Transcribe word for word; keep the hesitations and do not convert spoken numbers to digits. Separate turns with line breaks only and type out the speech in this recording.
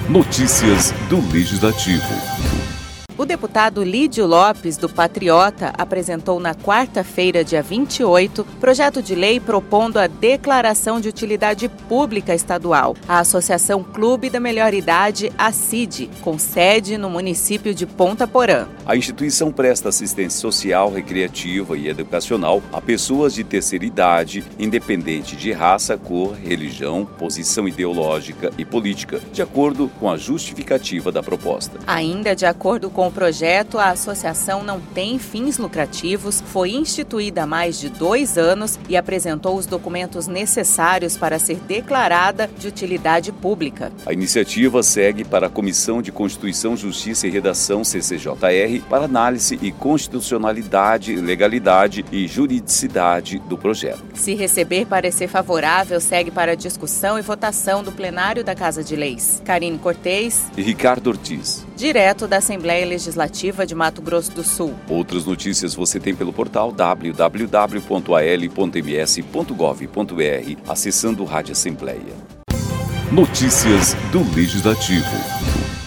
Notícias do Legislativo.
O deputado Lídio Lopes, do Patriota, apresentou na quarta-feira, dia vinte e oito, projeto de lei propondo a declaração de utilidade pública estadual. A Associação Clube da Melhor Idade, a C I D, com sede no município de Ponta Porã.
A instituição presta assistência social, recreativa e educacional a pessoas de terceira idade, independente de raça, cor, religião, posição ideológica e política, de acordo com a justificativa da proposta.
Ainda de acordo com o projeto, a associação não tem fins lucrativos, foi instituída há mais de dois anos e apresentou os documentos necessários para ser declarada de utilidade pública.
A iniciativa segue para a Comissão de Constituição, Justiça e Redação, C C J R, para análise e constitucionalidade, legalidade e juridicidade do projeto.
Se receber parecer favorável, segue para discussão e votação do plenário da Casa de Leis. Karine Cortez
e Ricardo Ortiz,
direto da Assembleia Legislativa de Mato Grosso do Sul.
Outras notícias você tem pelo portal w w w ponto a l ponto m s ponto gov ponto b r, acessando Rádio Assembleia.
Notícias do Legislativo.